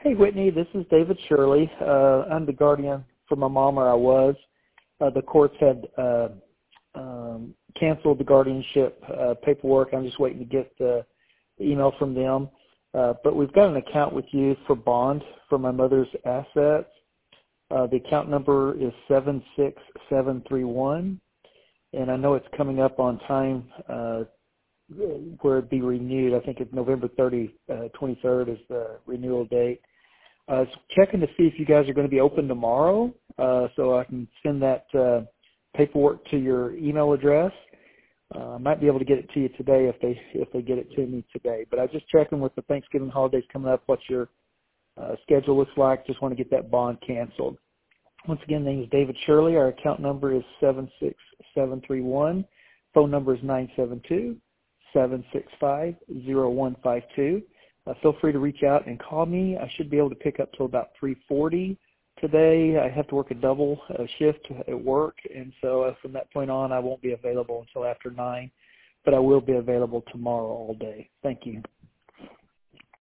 Hey, Whitney, this is David Shirley. I'm the guardian for my mom, or I was. The courts had canceled the guardianship paperwork. I'm just waiting to get the email from them. But we've got an account with you for bond for my mother's assets. The account number is 76731, and I know it's coming up on time where it'd be renewed. I think it's November 23rd is the renewal date. I was checking to see if you guys are going to be open tomorrow, so I can send that paperwork to your email address. I might be able to get it to you today if they get it to me today. But I was just checking with the Thanksgiving holidays coming up, what your schedule looks like. Just want to get that bond canceled. Once again, name is David Shirley. Our account number is 76731. Phone number is 972-765-0152. Feel free to reach out and call me. I should be able to pick up till about 3:40 today. I have to work a double shift at work, and so from that point on, I won't be available until after 9, but I will be available tomorrow all day. Thank you.